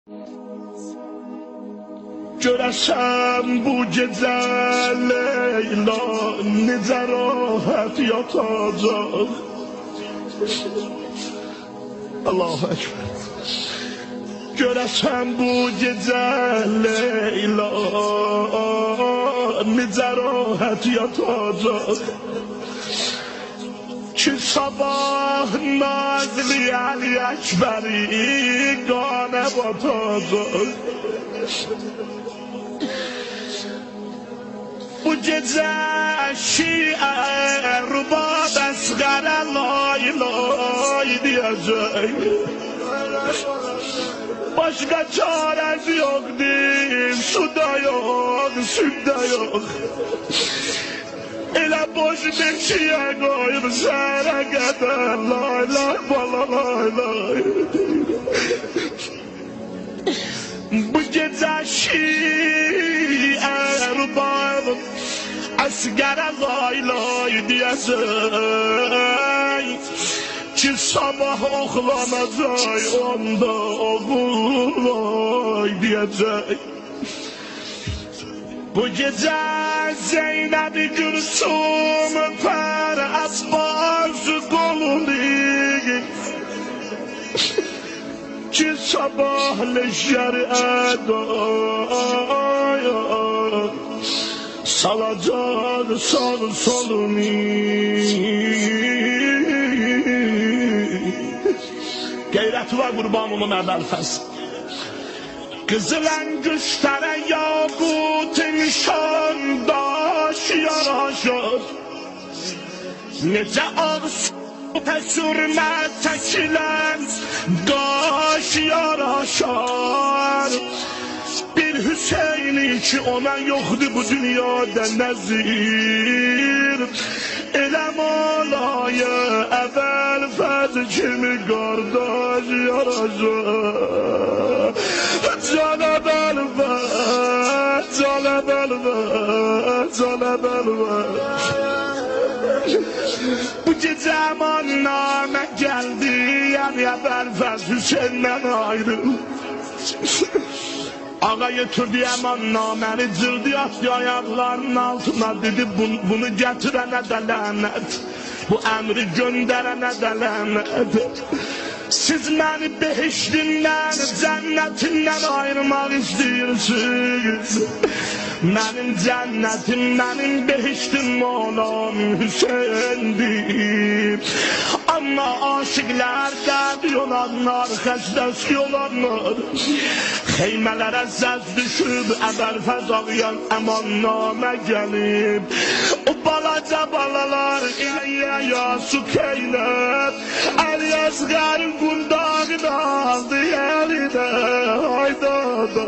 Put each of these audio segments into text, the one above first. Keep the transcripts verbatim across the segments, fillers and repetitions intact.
Görəsən bu gecə Leyla necə rahat yatacaq. Allahu Ekber. Görəsən bu gecə Leyla necə rahat yatacaq. Ki sabah Nazli Ali Ekberi qanə batacaq. Bu gecə Şiə Rubab Əsqərə lay lay deyəcək. Başqa çarəsi yoxdur, su da yox, süd də yox. Elə boş beşiyə qoyub sərə qədər lay lay bala lay lay. Bu gecə Şiə Rubab Əsqərə lay lay deyəcək. Ki sabah oxlanacaq onda oğul lay deyəcək. Bu gecə Zeynəb-i Gülsüm Pər Abbas qolunu ki sabah leşər ədaya salacaq sağ solunu. Qeyrət var qurbanımın əvvəlfəz. Qızıl əngüstərə yaqut nişan daş yaraşır. Necə ağız sürmə çəkilən qaş yaraşar. Bir Hüseyni ki ona yoxdur bu dünyada nəzir. Elə malayı əvvəl fəz kimi qardaş yaraşar. Canə bəlvə, canə bəlvə, canə bəlvə. Bu gecə əmannamə gəldi, yəni əvvəl Hüseyndən ayrı. Ağa götürdü əmannaməni, cıldı atdı ayaqlarının altına, dedi bunu gətirənə də lənət, bu əmri göndərənə də lənət. Siz məni behiştindən, cənnətindən ayırmaq istəyirsiniz. Mənim cənnətim, mənim behiştim olan Hüseyndir. Amma aşıqlər dəbi olanlar, xəstəsi olanlar xeymələrə zəz düşüb, əvvəlfəz ağayan əmannamə gəlib. O balaca balalar İləyyə yasu keylət, Əli Əsqərin qundağını aldı əlinə, hayda da.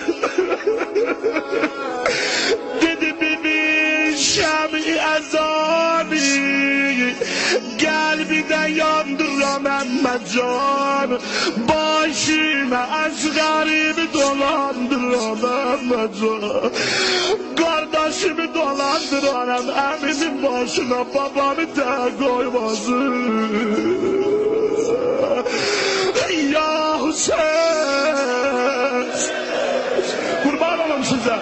Dedi bibi Şəmi əzani, qəlbidə yandıram əmməcan, başımə Əsqərimi dolandıram əmməcan. Qardaşımı dolandıram, əmimin başına babamı da qoymazım. Ya Hüseyin, qurban olum sizə.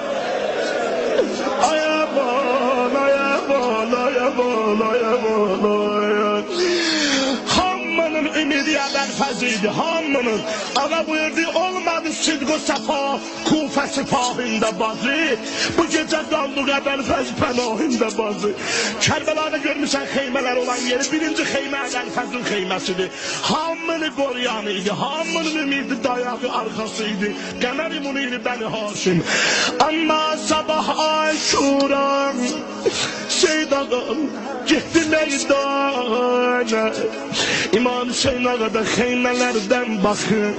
Ayaman, ayaman, ayaman, ayaman, ayaman. Hamının ümidi əvvəlfəziydi, hamının. Ağa buyurdu, olmadı sidq-o səfa, Kufə sipahində bazı. Bu gecə qaldıq əvvəlfəz pənahində bazı. Kərbəlada görmüşsən xeymələr olan yeri, birinci xeymə əvvəlfəzin xeyməsidir. Hamını qoruyan idi, hamının ümidi dayağı arxasıydı. Qəmər-i Munir Bəni Haşim. Amma sabah Aşuran, Seyyid ağam, getdi meydana. İmam Hüseyin ağa da xeymələrdən baxır.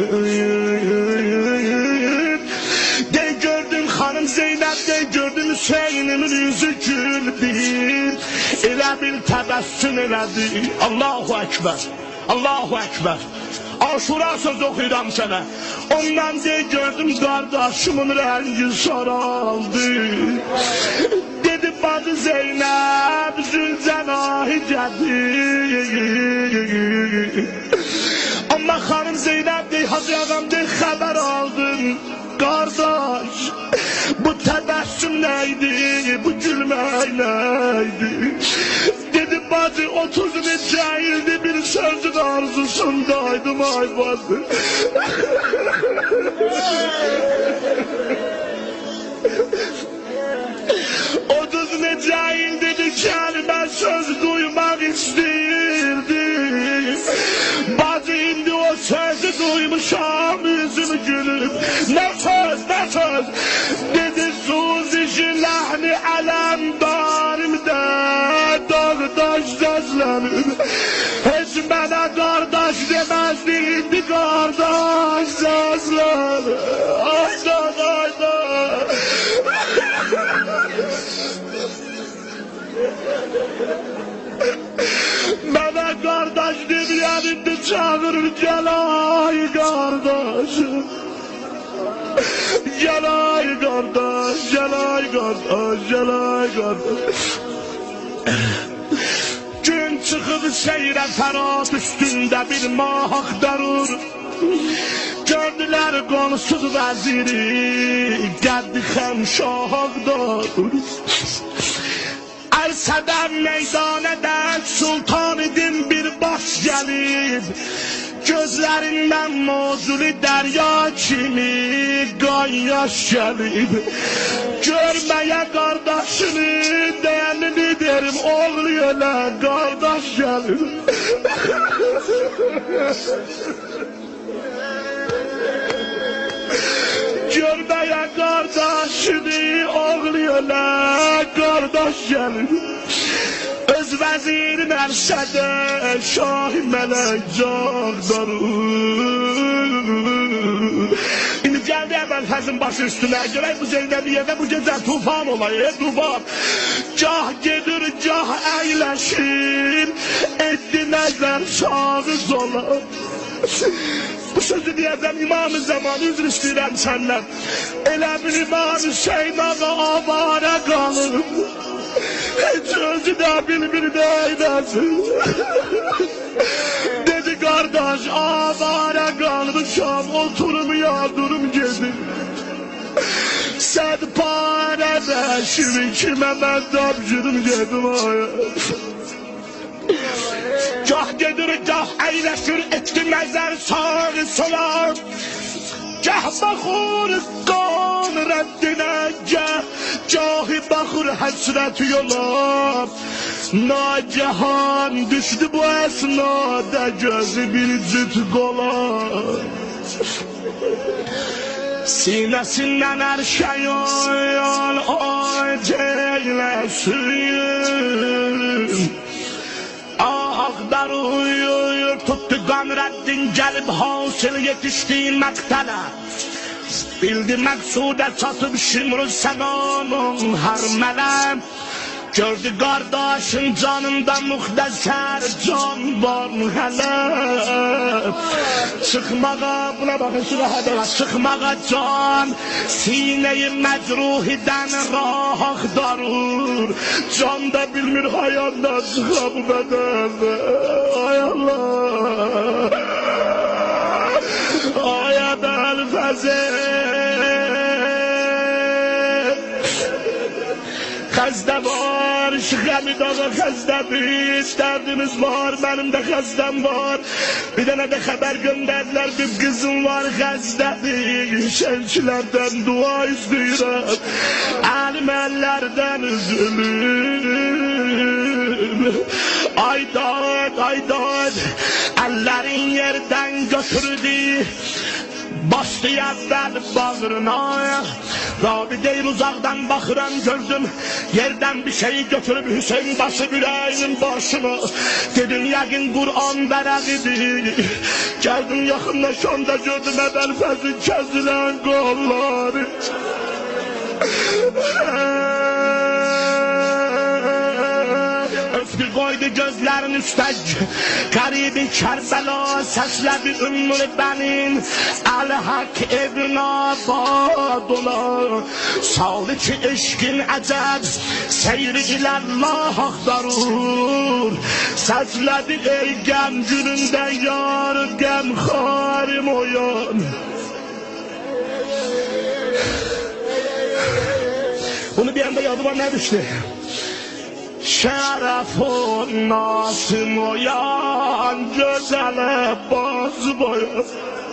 De gördüm xanım Zeynəb, de gördüm Hüseynimin yüzü güldür. Elə bil təbəssüm elədi. Allahu Ekber, Allahu Ekber. Aşura söz oxuyuram sənə. Ondan de gördüm qardaşımın rəngi saraldı. Dedi bacı Zeynəb Zülcənahi gəlir. Amma xanım Zeynəb dey, Hacı ağam dey, xəbər aldı. Kardeş, bu tebessüm neydi, bu gülmek neydi? Dedi bacı otuz neçə ildi bir sözün arzusundaydım ay bacı. otuz neçə ildi bir kəlmə söz duymak istəyirdim. Bacı indi o sözü duymuşam yüzüm gülüp. Ne söz, ne söz? Dedi suzişi ləhni ələmdarimdə dağdaş sözlənib. Heç mənə qardaş deməzdi, indi qardaş sözlənib. Aydan, aydan. Mənə qardaş deməyən indi çağırır, gəl ay qardaş. Gəl ay qardaş, gəl ay qardaş, gəl ay qardaş. Gün çıxıb seyrə fərat üstündə bir mah axtarır. Gördülər qonsuz vəziri, qəddi xəmşah axtarır. Ərsədən meydanədən sultan idim bir baş gəlib. Gözlərindən mozuli dərya kimi qan yaş gəlib. Görməyə qardaşını dəyənini derim, oğlu elə qardaş gəlib. Görməyə qardaşını oğlu elə qardaş gəlib. Öz vəzirin ərsədə şah-ı mələk cağdarır. İndi gəldi əvvəl fəzin başı üstünə, görək bu Zeynəbiyyədə bu gecə tufan olayı, tufan. Cah gedir, cah əyləşir, etdi nəzər sağı zola. Bu sözü deyəcəm İmam-ı Zaman, üzr istəyirəm səndən. Elə bir İmam Hüseyin ağa avara qalıb. Heç özü də bilmir nə eyləsin. Dedi qardaş, avara qalmışam, oturmayadurum gedim. Sən parələşir kimə mən tapşırım gedim aya. Gah gedir, gah əyləşir, etdi nəzər sağı sola. Gah baxır qan rəddinə, gah gahi baxır həsrət yola. Nacahan düşdü bu əsnada gözü bir cüt qola. Sinəsindən hər şey oyan aç eyləsin. Ağdar uyur tuttu Qamrəddin gəlib hasil yetişdiyi məqtələ. Bildi məqsudə çatıb Şimr-ü Səmanın hər mələm. Gördü qardaşın canında müxtəsər can var hələ. Çıxmağa, buna baxın sürəhədə, çıxmağa can sinəyi məcruhidən rah axtarır. Can da bilmir hayanda çıxa bu bədəndə. Ay Allah, ay Əbəl Fəzil. Xəzdə var, Şıxəmid ağa xəzdədir, dərdimiz var, mənim də xəzdəm var. Bir dənə də xəbər göndərdilər, bir qızım var xəzdədir. Şərkilərdən dua istəyirəm, əlim əllərdən üzülüm. Aydad, aydad, əllərin yerdən götürdü. Bastı əvvəl bağrına. Rabi deyir uzaqdan baxıram gördüm, yerdən bir şeyi götürüb Hüseyin başı ürəyinin başına. Dedim yəqin Qur'an vərəqidir. Gəldim yaxınlaşanda gördüm Əbəl Fəzil kəsilən qolları. Öftü qoydu gözlərin üstə, qaribi Kərbəla səslədi ümmül bənin. Əl-Haq evin abad ola, salı ki eşkin əcəb, seyri iləllah axtarır. Səslədi ey qəm günündə yar qəm xarim oyan. Bunu bir anda yadıma ne düştü? Şerefun Nasım oyan, güzele boz boyu.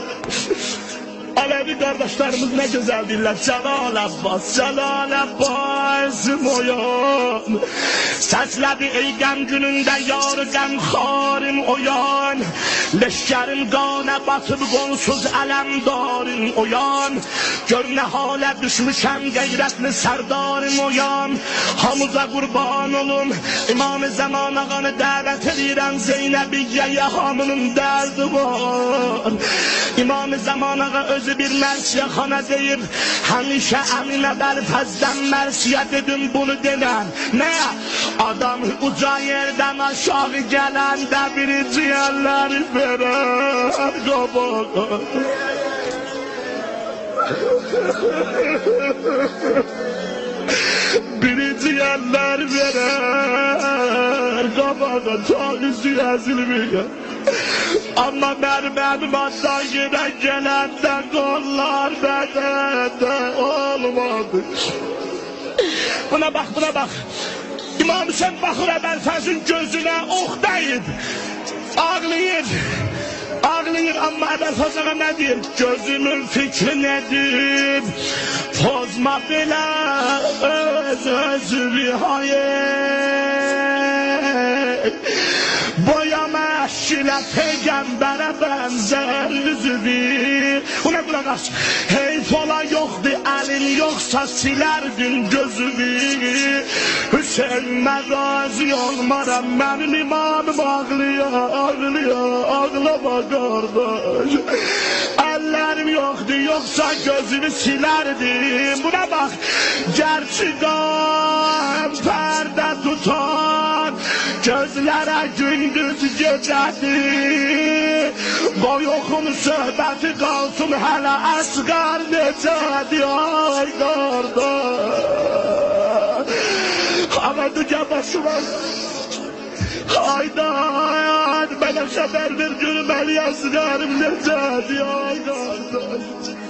Alevi kardeşlerimiz ne güzel diller. Celal Abbas, Celal Abbas oyan. Seslebi ey gəm günündə yar qəmxarım oyan. Leşkerim qana batıb qonsuz ələmdarım oyan. Gör nə halə düşmüşəm qeyrətli sərdarım oyan. Hamıza qurban olum İmam-ı Zaman ağanı dəvət edirəm. Zeynəbiyyəyə hamının dərdi var. İmam-ı Zaman ağa özü bir mərsiyəxana deyib, həmişə əminə bərfəzdən mərsiyə dedim bunu denən. Nə? Adam uca yerdən aşağı gələndə biri ciyərləri verər qabağa. Biri ciyərlər verər qabağa, tanrısı əzilməyər. Amma mənim əlimatdan yenə gələndə qollar bədəndə olmadı. Buna bax, buna bax. İmam Hüseyin baxır Əbəlfəzin gözünə ox dəyib. Ağlayır. Ağlayır, amma Əbəlfəz ağa nə deyir? Gözümün fikri nədir? Pozma belə öz özü hayır. Boyama eşkilə peyğəmbərə bənzər üzüdür. Buna qulaq as. Heyf ola yoxdur, əlin yoxsa silərdin gözüdür. Hüseyin məqazi olmaram, mənim imamım ağlıyor, ağlıyor, ağlama qardaş. Əllərim yoxdur, yoxsa gözümü silərdim. Buna bax, gerçi qəm pərdə tutan, gözlərə gündüz gecədir. Qoy oxun söhbəti qalsın hələ əsqər necədir, ay qardaş. Ama dünya başıma haydan, mənə xəbər ver görüm əli əsqərim necədir, ay qardaş.